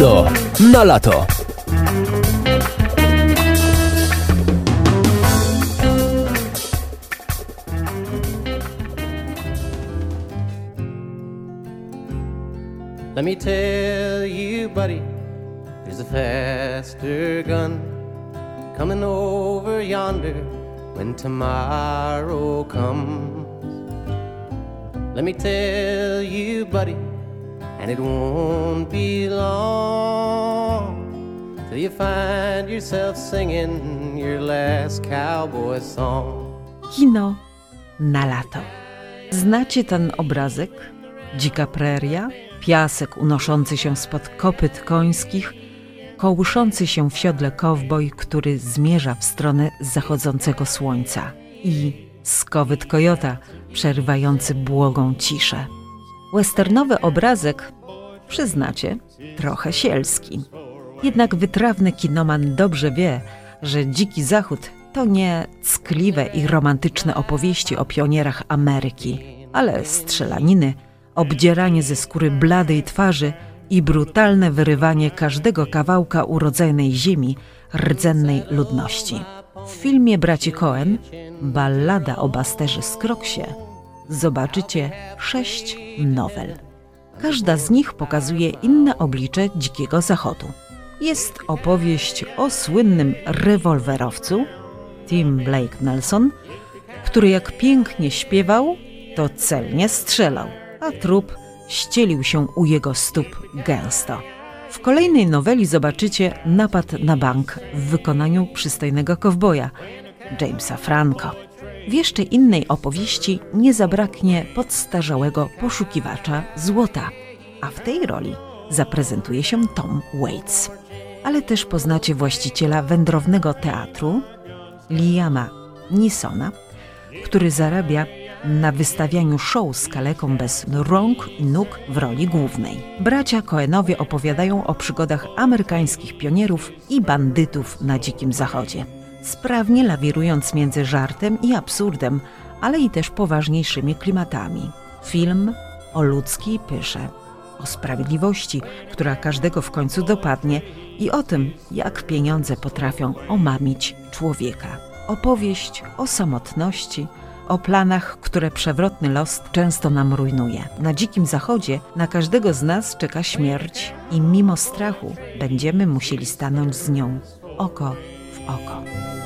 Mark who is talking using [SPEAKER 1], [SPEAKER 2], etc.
[SPEAKER 1] Kino na lato.
[SPEAKER 2] Let me tell you, buddy, there's a faster gun coming over yonder when tomorrow comes. Let me tell you, buddy, and it won't be long till you find yourself singing your last cowboy song.
[SPEAKER 3] Kino na lato. Znacie ten obrazek? Dzika preria, piasek unoszący się spod kopyt końskich, kołyszący się w siodle kowboj, który zmierza w stronę zachodzącego słońca i skowyt kojota przerywający błogą ciszę. Westernowy obrazek, przyznacie, trochę sielski. Jednak wytrawny kinoman dobrze wie, że Dziki Zachód to nie ckliwe i romantyczne opowieści o pionierach Ameryki, ale strzelaniny, obdzieranie ze skóry bladej twarzy i brutalne wyrywanie każdego kawałka urodzonej ziemi rdzennej ludności. W filmie braci Coen Ballada o Busterze Scroggsie zobaczycie 6 nowel. Każda z nich pokazuje inne oblicze Dzikiego Zachodu. Jest opowieść o słynnym rewolwerowcu Tim Blake Nelson, który jak pięknie śpiewał, to celnie strzelał, a trup ścielił się u jego stóp gęsto. W kolejnej noweli zobaczycie napad na bank w wykonaniu przystojnego kowboja Jamesa Franco. W jeszcze innej opowieści nie zabraknie podstarzałego poszukiwacza złota, a w tej roli zaprezentuje się Tom Waits. Ale też poznacie właściciela wędrownego teatru, Liama Neesona, który zarabia na wystawianiu show z kaleką bez rąk i nóg w roli głównej. Bracia Coenowie opowiadają o przygodach amerykańskich pionierów i bandytów na Dzikim Zachodzie, sprawnie lawirując między żartem i absurdem, ale i też poważniejszymi klimatami. Film o ludzkiej pysze, o sprawiedliwości, która każdego w końcu dopadnie i o tym, jak pieniądze potrafią omamić człowieka. Opowieść o samotności, o planach, które przewrotny los często nam rujnuje. Na Dzikim Zachodzie na każdego z nas czeka śmierć i mimo strachu będziemy musieli stanąć z nią oko w oko.